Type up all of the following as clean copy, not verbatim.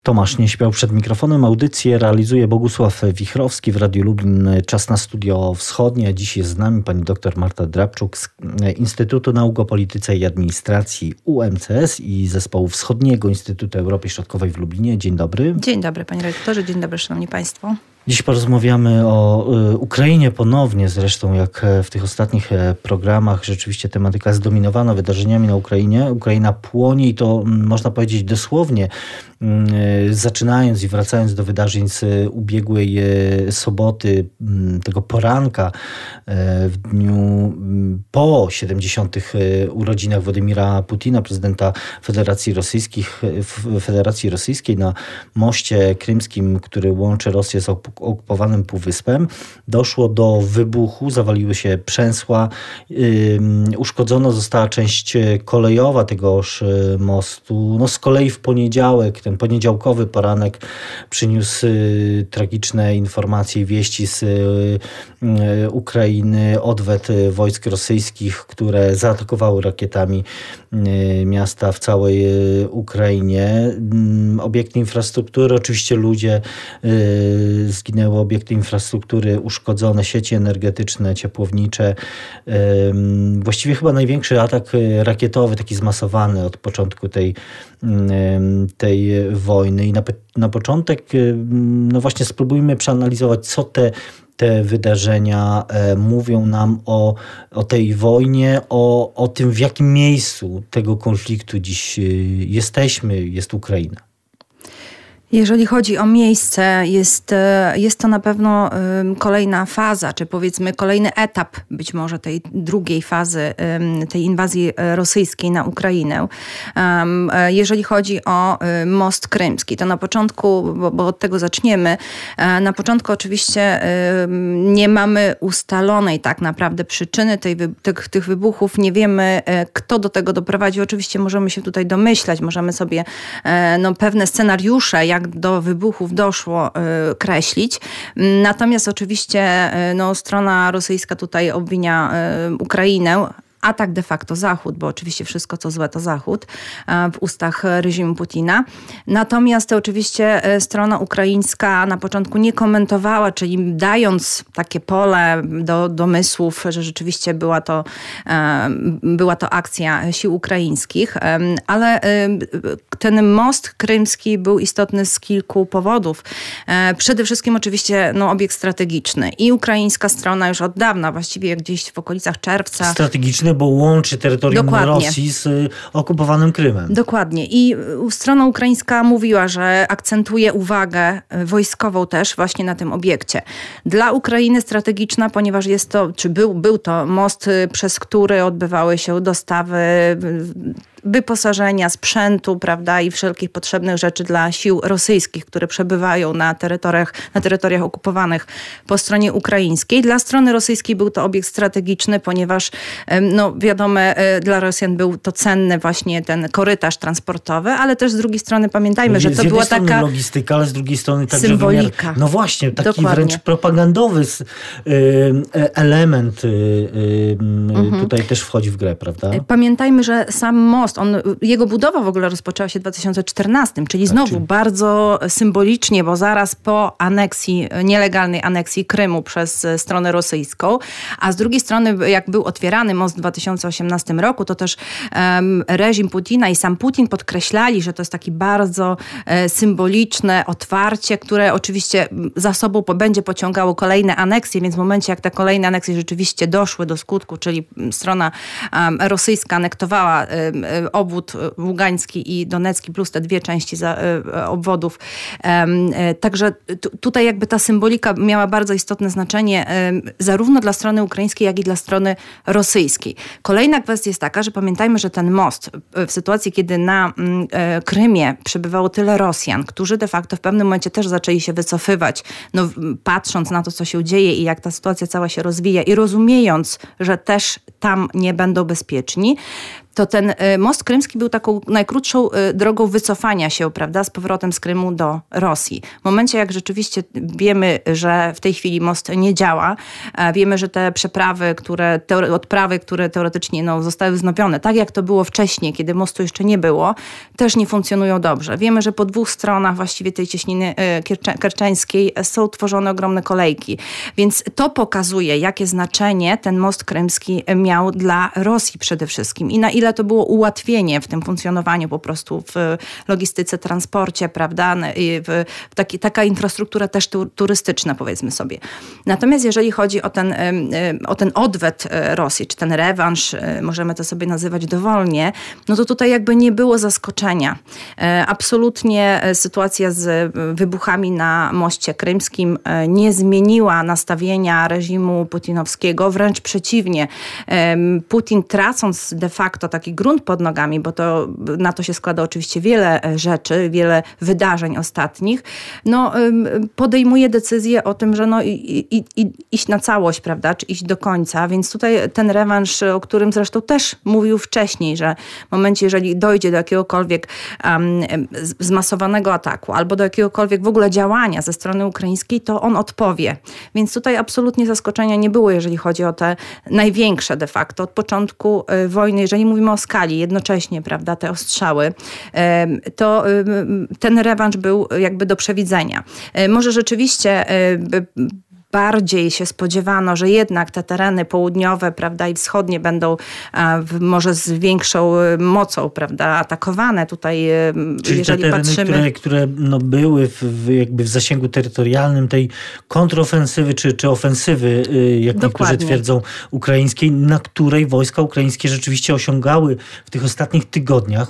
Tomasz nie śpiał przed mikrofonem. Audycję realizuje Bogusław Wichrowski w Radiu Lublin. Czas na Studio Wschodnie. Dziś jest z nami pani dr Marta Drabczuk z Instytutu Nauk o Polityce i Administracji UMCS i Zespołu Wschodniego Instytutu Europy Środkowej w Lublinie. Dzień dobry. Dzień dobry panie redaktorze, dzień dobry szanowni państwo. Dziś porozmawiamy o Ukrainie ponownie, zresztą jak w tych ostatnich programach rzeczywiście tematyka zdominowana wydarzeniami na Ukrainie. Ukraina płonie i to można powiedzieć dosłownie, zaczynając i wracając do wydarzeń z ubiegłej soboty, tego poranka w dniu po 70. urodzinach Władimira Putina, prezydenta Federacji Rosyjskiej na moście krymskim, który łączy Rosję z okupowanym półwyspem. Doszło do wybuchu, zawaliły się przęsła, uszkodzona została część kolejowa tegoż mostu. No z kolei w poniedziałek, ten poniedziałkowy poranek przyniósł tragiczne informacje i wieści z Ukrainy, odwet wojsk rosyjskich, które zaatakowały rakietami miasta w całej Ukrainie. Obiekty infrastruktury, oczywiście ludzie, zginęły obiekty infrastruktury uszkodzone, sieci energetyczne, ciepłownicze. Właściwie chyba największy atak rakietowy, taki zmasowany od początku tej wojny. I na początek no właśnie spróbujmy przeanalizować, co te wydarzenia mówią nam o tej wojnie, o tym, w jakim miejscu tego konfliktu dziś jest Ukraina. Jeżeli chodzi o miejsce, jest to na pewno kolejna faza, czy powiedzmy kolejny etap być może tej drugiej fazy, tej inwazji rosyjskiej na Ukrainę. Jeżeli chodzi o most krymski, to na początku, bo od tego zaczniemy, na początku oczywiście nie mamy ustalonej tak naprawdę przyczyny tych wybuchów. Nie wiemy, kto do tego doprowadził. Oczywiście możemy się tutaj domyślać, możemy sobie pewne scenariusze, jak do wybuchów doszło, kreślić. Natomiast oczywiście strona rosyjska tutaj obwinia Ukrainę, a tak de facto Zachód, bo oczywiście wszystko co złe to Zachód w ustach reżimu Putina. Natomiast oczywiście strona ukraińska na początku nie komentowała, czyli dając takie pole do domysłów, że rzeczywiście była to akcja sił ukraińskich, ale ten most krymski był istotny z kilku powodów. Przede wszystkim oczywiście obiekt strategiczny i ukraińska strona już od dawna, właściwie gdzieś w okolicach czerwca. Strategiczny, bo łączy terytorium Rosji z okupowanym Krymem. Dokładnie. I strona ukraińska mówiła, że akcentuje uwagę wojskową też właśnie na tym obiekcie. Dla Ukrainy strategiczna, ponieważ był to most, przez który odbywały się dostawy wyposażenia, sprzętu, prawda, i wszelkich potrzebnych rzeczy dla sił rosyjskich, które przebywają na terytoriach okupowanych po stronie ukraińskiej. Dla strony rosyjskiej był to obiekt strategiczny, ponieważ wiadomo, dla Rosjan był to cenny właśnie ten korytarz transportowy, ale też z drugiej strony pamiętajmy, że to była taka logistyka, ale z drugiej strony także symbolika. Wymiar, no właśnie, taki Dokładnie. Wręcz propagandowy element tutaj też wchodzi w grę, prawda? Pamiętajmy, że sam most, jego budowa w ogóle rozpoczęła się w 2014, czyli znowu bardzo symbolicznie, bo zaraz po nielegalnej aneksji Krymu przez stronę rosyjską, a z drugiej strony jak był otwierany most w 2018 roku, to też reżim Putina i sam Putin podkreślali, że to jest takie bardzo symboliczne otwarcie, które oczywiście za sobą będzie pociągało kolejne aneksje, więc w momencie jak te kolejne aneksje rzeczywiście doszły do skutku, czyli strona rosyjska anektowała obwód ługański i donecki plus te dwie części obwodów. Także tutaj jakby ta symbolika miała bardzo istotne znaczenie zarówno dla strony ukraińskiej, jak i dla strony rosyjskiej. Kolejna kwestia jest taka, że pamiętajmy, że ten most w sytuacji, kiedy na Krymie przebywało tyle Rosjan, którzy de facto w pewnym momencie też zaczęli się wycofywać, patrząc na to, co się dzieje i jak ta sytuacja cała się rozwija i rozumiejąc, że też tam nie będą bezpieczni, to ten most krymski był taką najkrótszą drogą wycofania się, prawda, z powrotem z Krymu do Rosji. W momencie, jak rzeczywiście wiemy, że w tej chwili most nie działa, wiemy, że te odprawy, które teoretycznie zostały wznowione, tak jak to było wcześniej, kiedy mostu jeszcze nie było, też nie funkcjonują dobrze. Wiemy, że po dwóch stronach właściwie tej cieśniny kerczeńskiej są tworzone ogromne kolejki. Więc to pokazuje, jakie znaczenie ten most krymski miał dla Rosji przede wszystkim i na ile to było ułatwienie w tym funkcjonowaniu po prostu w logistyce, transporcie, prawda, taka infrastruktura też turystyczna, powiedzmy sobie. Natomiast jeżeli chodzi o ten odwet Rosji, czy ten rewanż, możemy to sobie nazywać dowolnie, no to tutaj jakby nie było zaskoczenia. Absolutnie sytuacja z wybuchami na moście krymskim nie zmieniła nastawienia reżimu putinowskiego, wręcz przeciwnie. Putin, tracąc de facto taki grunt pod nogami, bo na to się składa oczywiście wiele rzeczy, wiele wydarzeń ostatnich, podejmuje decyzję o tym, że iść na całość, prawda, czy iść do końca, więc tutaj ten rewanż, o którym zresztą też mówił wcześniej, że w momencie, jeżeli dojdzie do jakiegokolwiek zmasowanego ataku albo do jakiegokolwiek w ogóle działania ze strony ukraińskiej, to on odpowie. Więc tutaj absolutnie zaskoczenia nie było, jeżeli chodzi o te największe de facto od początku wojny, jeżeli mówimy o skali jednocześnie, prawda, te ostrzały, to ten rewanż był jakby do przewidzenia. Może rzeczywiście bardziej się spodziewano, że jednak te tereny południowe, prawda, i wschodnie będą może z większą mocą, prawda, atakowane tutaj, czyli jeżeli te tereny, patrzymy. które były jakby w zasięgu terytorialnym tej kontrofensywy czy ofensywy, jak niektórzy twierdzą, ukraińskiej, na której wojska ukraińskie rzeczywiście osiągały w tych ostatnich tygodniach,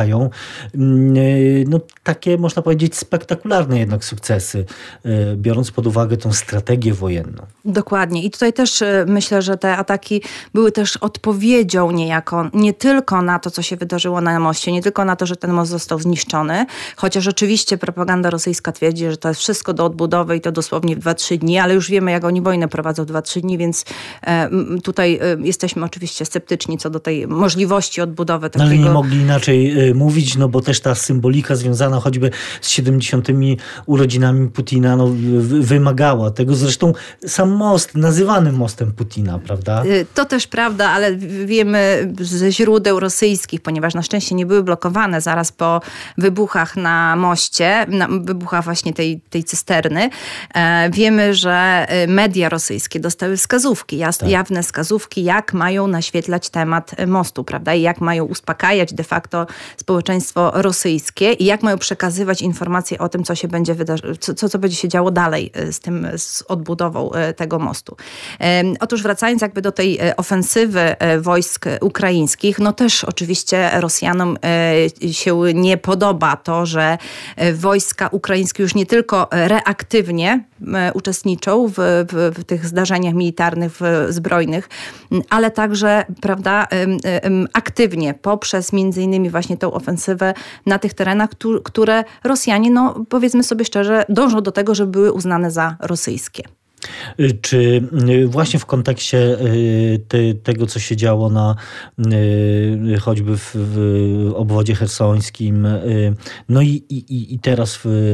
takie, można powiedzieć, spektakularne jednak sukcesy, biorąc pod uwagę tą strategię wojenną. Dokładnie. I tutaj też myślę, że te ataki były też odpowiedzią niejako, nie tylko na to, co się wydarzyło na moście, nie tylko na to, że ten most został zniszczony, chociaż oczywiście propaganda rosyjska twierdzi, że to jest wszystko do odbudowy i to dosłownie w 2-3 dni, ale już wiemy, jak oni wojnę prowadzą w 2-3 dni, więc tutaj jesteśmy oczywiście sceptyczni co do tej możliwości odbudowy takiego. Ale nie mogli inaczej mówić, bo też ta symbolika związana choćby z 70. urodzinami Putina wymagała tego. Zresztą sam most nazywany mostem Putina, prawda? To też prawda, ale wiemy ze źródeł rosyjskich, ponieważ na szczęście nie były blokowane zaraz po wybuchach na moście, wybuchach właśnie tej cysterny. Wiemy, że media rosyjskie dostały wskazówki, jawne wskazówki, jak mają naświetlać temat mostu, prawda? I jak mają uspokajać de facto społeczeństwo rosyjskie i jak mają przekazywać informacje o tym, co się będzie co będzie się działo dalej z odbudową tego mostu. Otóż wracając jakby do tej ofensywy wojsk ukraińskich, też oczywiście Rosjanom się nie podoba to, że wojska ukraińskie już nie tylko reaktywnie uczestniczą w tych zdarzeniach militarnych, zbrojnych, ale także, prawda, aktywnie poprzez między innymi właśnie tą ofensywę na tych terenach, które Rosjanie, powiedzmy sobie szczerze, dążą do tego, żeby były uznane za rosyjskie. Czy właśnie w kontekście tego, co się działo choćby w obwodzie chersońskim, i teraz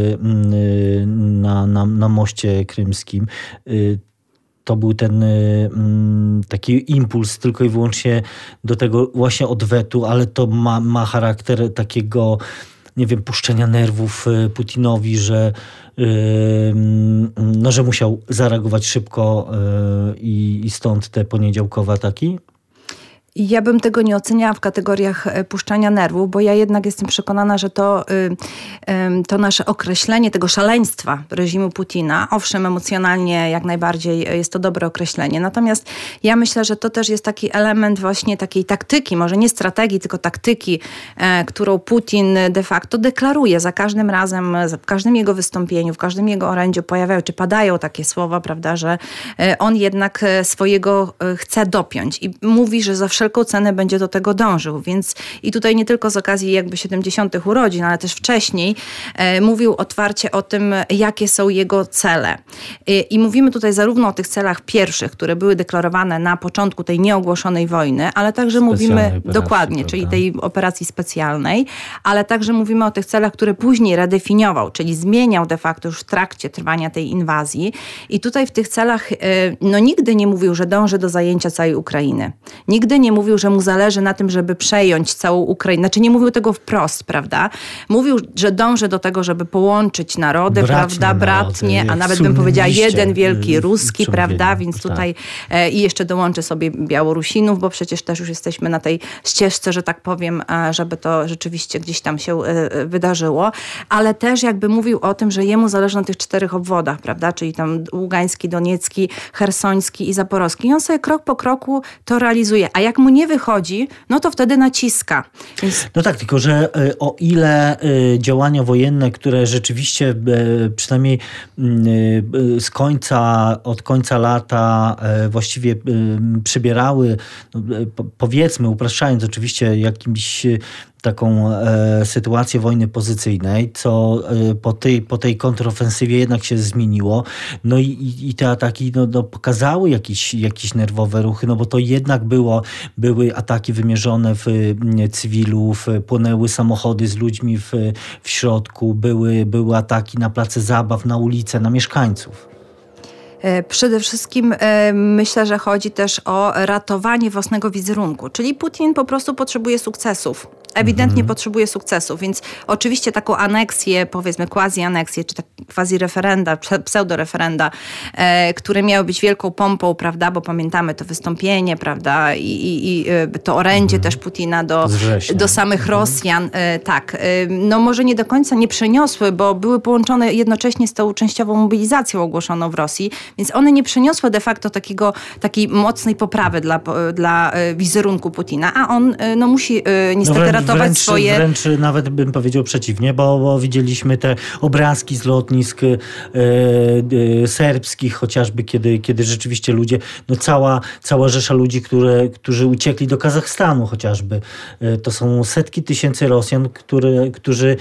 na moście krymskim, to był ten taki impuls tylko i wyłącznie do tego właśnie odwetu, ale to ma charakter takiego, nie wiem, puszczenia nerwów Putinowi, że musiał zareagować szybko i stąd te poniedziałkowe ataki? Ja bym tego nie oceniała w kategoriach puszczania nerwów, bo ja jednak jestem przekonana, że to nasze określenie tego szaleństwa reżimu Putina, owszem, emocjonalnie jak najbardziej jest to dobre określenie. Natomiast ja myślę, że to też jest taki element właśnie takiej taktyki, może nie strategii, tylko taktyki, którą Putin de facto deklaruje za każdym razem, w każdym jego wystąpieniu, w każdym jego orędziu padają takie słowa, prawda, że on jednak swojego chce dopiąć i mówi, że za wszelką wszelką cenę będzie do tego dążył. Więc i tutaj nie tylko z okazji jakby 70. urodzin, ale też wcześniej mówił otwarcie o tym, jakie są jego cele. I mówimy tutaj zarówno o tych celach pierwszych, które były deklarowane na początku tej nieogłoszonej wojny, ale także mówimy dokładnie, prawda? Czyli tej operacji specjalnej, ale także mówimy o tych celach, które później redefiniował, czyli zmieniał de facto już w trakcie trwania tej inwazji. I tutaj w tych celach nigdy nie mówił, że dąży do zajęcia całej Ukrainy. Nigdy nie mówił, że mu zależy na tym, żeby przejąć całą Ukrainę. Znaczy nie mówił tego wprost, prawda? Mówił, że dąży do tego, żeby połączyć narody, prawda? Bratnie, a nawet bym powiedziała jeden wielki ruski, prawda? Więc tutaj i jeszcze dołączy sobie Białorusinów, bo przecież też już jesteśmy na tej ścieżce, że tak powiem, żeby to rzeczywiście gdzieś tam się wydarzyło. Ale też jakby mówił o tym, że jemu zależy na tych 4 obwodach, prawda? Czyli tam Ługański, Doniecki, Chersoński i Zaporowski. I on sobie krok po kroku to realizuje. A jak mu nie wychodzi, no to wtedy naciska. Więc... No tak, tylko że o ile działania wojenne, które rzeczywiście przynajmniej od końca lata właściwie przybierały, no, powiedzmy, upraszczając oczywiście jakimś taką sytuację wojny pozycyjnej, co po tej kontrofensywie jednak się zmieniło. No i te ataki pokazały jakieś nerwowe ruchy, no bo to jednak były ataki wymierzone w cywilów, płonęły samochody z ludźmi w środku, były ataki na place zabaw, na ulice, na mieszkańców. Przede wszystkim myślę, że chodzi też o ratowanie własnego wizerunku. Czyli Putin po prostu potrzebuje sukcesów. Ewidentnie potrzebuje sukcesów, więc oczywiście taką aneksję, powiedzmy quasi-aneksję, czy tak quasi-referenda, pseudo-referenda, które miały być wielką pompą, prawda, bo pamiętamy to wystąpienie, prawda, i to orędzie też Putina do samych Rosjan. Tak, no może nie do końca nie przeniosły, bo były połączone jednocześnie z tą częściową mobilizacją ogłoszoną w Rosji, więc one nie przeniosły de facto takiej mocnej poprawy dla wizerunku Putina, a on musi niestety ratować swoje... Wręcz nawet bym powiedział przeciwnie, bo widzieliśmy te obrazki z lotnisk serbskich chociażby, kiedy rzeczywiście ludzie, no cała rzesza ludzi, którzy uciekli do Kazachstanu chociażby. To są setki tysięcy Rosjan, którzy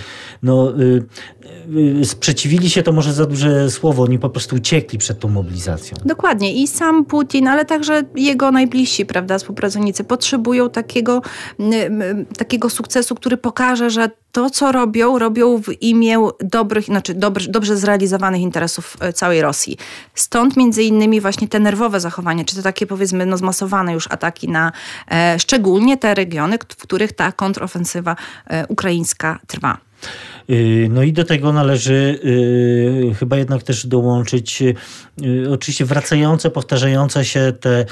sprzeciwili się, to może za duże słowo, oni po prostu uciekli przed tą mobilizacją. Dokładnie. I sam Putin, ale także jego najbliżsi, prawda, współpracownicy potrzebują takiego sukcesu, który pokaże, że to, co robią w imię dobrze zrealizowanych interesów całej Rosji. Stąd między innymi właśnie te nerwowe zachowania, czy to takie powiedzmy zmasowane już ataki na szczególnie te regiony, w których ta kontrofensywa ukraińska trwa. No i do tego należy chyba jednak też dołączyć oczywiście wracające, powtarzające się te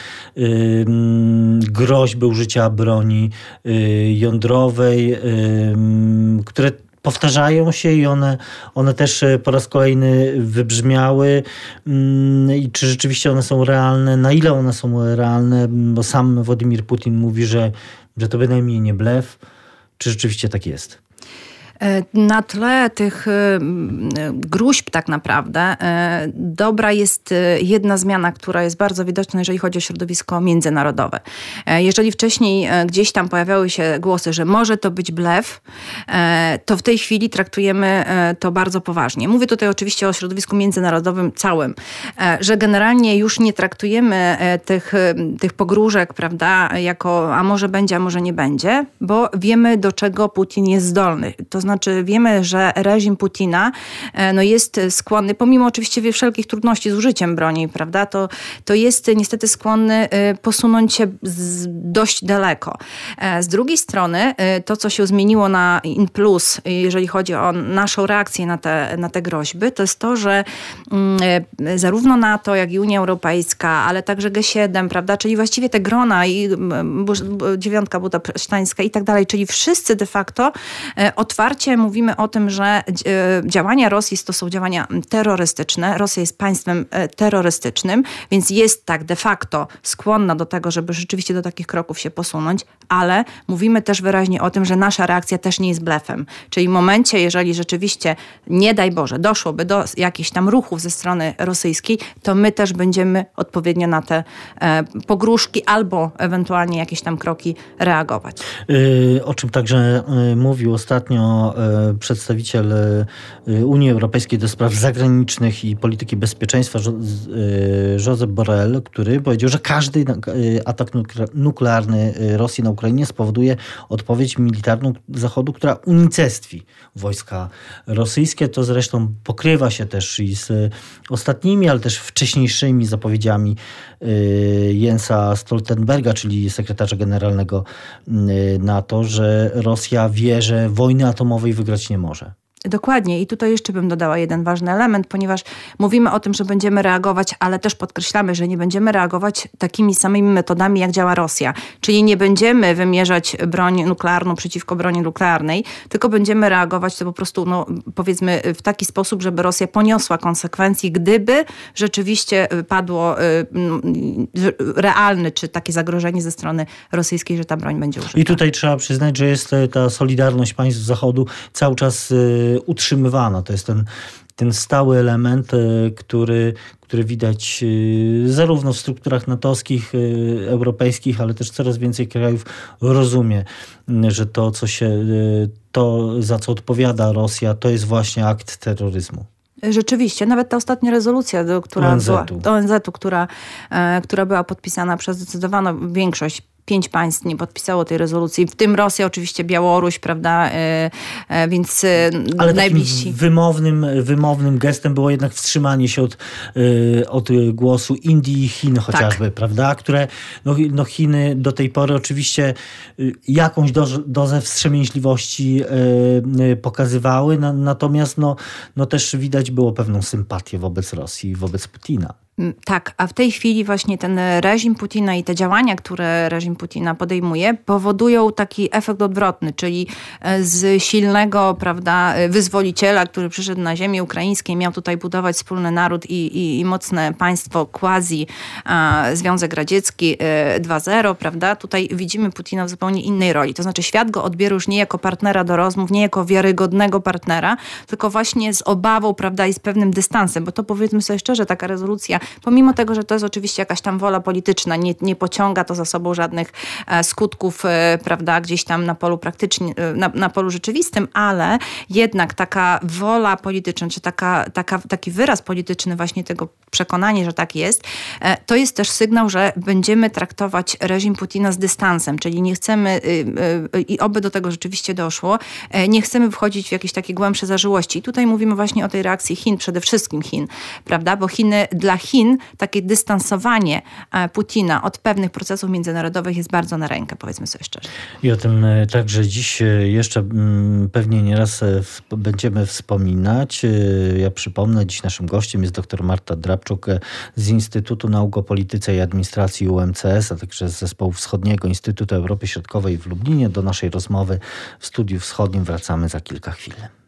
groźby użycia broni jądrowej, które powtarzają się i one też po raz kolejny wybrzmiały. I czy rzeczywiście one są realne? Na ile one są realne? Bo sam Władimir Putin mówi, że to bynajmniej nie blef. Czy rzeczywiście tak jest? Na tle tych gróźb tak naprawdę dobra jest jedna zmiana, która jest bardzo widoczna, jeżeli chodzi o środowisko międzynarodowe. Jeżeli wcześniej gdzieś tam pojawiały się głosy, że może to być blef, to w tej chwili traktujemy to bardzo poważnie. Mówię tutaj oczywiście o środowisku międzynarodowym całym, że generalnie już nie traktujemy tych pogróżek, prawda, jako a może będzie, a może nie będzie, bo wiemy, do czego Putin jest zdolny. To znaczy wiemy, że reżim Putina jest skłonny, pomimo oczywiście wszelkich trudności z użyciem broni, prawda, to jest niestety skłonny posunąć się dość daleko. Z drugiej strony to, co się zmieniło na in plus, jeżeli chodzi o naszą reakcję na te groźby, to jest to, że zarówno NATO, jak i Unia Europejska, ale także G7, prawda, czyli właściwie te grona i dziewiątka budapesztańska i tak dalej, czyli wszyscy de facto otwarcie otwarcie mówimy o tym, że działania Rosji to są działania terrorystyczne. Rosja jest państwem terrorystycznym, więc jest tak de facto skłonna do tego, żeby rzeczywiście do takich kroków się posunąć, ale mówimy też wyraźnie o tym, że nasza reakcja też nie jest blefem. Czyli w momencie, jeżeli rzeczywiście, nie daj Boże, doszłoby do jakichś tam ruchów ze strony rosyjskiej, to my też będziemy odpowiednio na te pogróżki albo ewentualnie jakieś tam kroki reagować. O czym także mówił ostatnio przedstawiciel Unii Europejskiej do spraw zagranicznych i polityki bezpieczeństwa Josep Borrell, który powiedział, że każdy atak nuklearny Rosji na Ukrainie spowoduje odpowiedź militarną Zachodu, która unicestwi wojska rosyjskie. To zresztą pokrywa się też i z ostatnimi, ale też wcześniejszymi zapowiedziami Jensa Stoltenberga, czyli sekretarza generalnego NATO, że Rosja wie, że wojny atomowej wygrać nie może. Dokładnie. I tutaj jeszcze bym dodała jeden ważny element, ponieważ mówimy o tym, że będziemy reagować, ale też podkreślamy, że nie będziemy reagować takimi samymi metodami, jak działa Rosja. Czyli nie będziemy wymierzać broń nuklearną przeciwko broni nuklearnej, tylko będziemy reagować to po prostu, powiedzmy, w taki sposób, żeby Rosja poniosła konsekwencje, gdyby rzeczywiście padło realne, czy takie zagrożenie ze strony rosyjskiej, że ta broń będzie użyta. I tutaj trzeba przyznać, że jest ta solidarność państw Zachodu cały czas utrzymywana. To jest ten stały element, który widać zarówno w strukturach natowskich, europejskich, ale też coraz więcej krajów rozumie, że to, za co odpowiada Rosja, to jest właśnie akt terroryzmu. Rzeczywiście, nawet ta ostatnia rezolucja, która ONZ-u, która była podpisana przez zdecydowaną większość, 5 państw nie podpisało tej rezolucji, w tym Rosja, oczywiście Białoruś, prawda, więc ale najbliżsi. Wymownym gestem było jednak wstrzymanie się od głosu Indii i Chin chociażby, tak, prawda, które Chiny do tej pory oczywiście jakąś dozę wstrzemięźliwości pokazywały, natomiast też widać było pewną sympatię wobec Rosji, wobec Putina. Tak, a w tej chwili właśnie ten reżim Putina i te działania, które reżim Putina podejmuje, powodują taki efekt odwrotny, czyli z silnego, prawda, wyzwoliciela, który przyszedł na ziemię ukraińską, miał tutaj budować wspólny naród i mocne państwo quasi Związek Radziecki 2.0, prawda? Tutaj widzimy Putina w zupełnie innej roli. To znaczy świat go odbierał już nie jako partnera do rozmów, nie jako wiarygodnego partnera, tylko właśnie z obawą, prawda, i z pewnym dystansem, bo to powiedzmy sobie szczerze, taka rezolucja, pomimo tego, że to jest oczywiście jakaś tam wola polityczna, nie pociąga to za sobą żadnych skutków, prawda, gdzieś tam na polu praktycznie, na polu rzeczywistym, ale jednak taka wola polityczna, czy taki wyraz polityczny właśnie tego przekonania, że tak jest, to jest też sygnał, że będziemy traktować reżim Putina z dystansem, czyli nie chcemy, i oby do tego rzeczywiście doszło, nie chcemy wchodzić w jakieś takie głębsze zażyłości. I tutaj mówimy właśnie o tej reakcji Chin, przede wszystkim Chin, prawda, bo dla Chin takie dystansowanie Putina od pewnych procesów międzynarodowych jest bardzo na rękę, powiedzmy sobie szczerze. I o tym także dziś jeszcze pewnie nieraz będziemy wspominać. Ja przypomnę, dziś naszym gościem jest dr Marta Drabczuk z Instytutu Nauk o Polityce i Administracji UMCS, a także z Zespołu Wschodniego Instytutu Europy Środkowej w Lublinie. Do naszej rozmowy w Studiu Wschodnim wracamy za kilka chwil.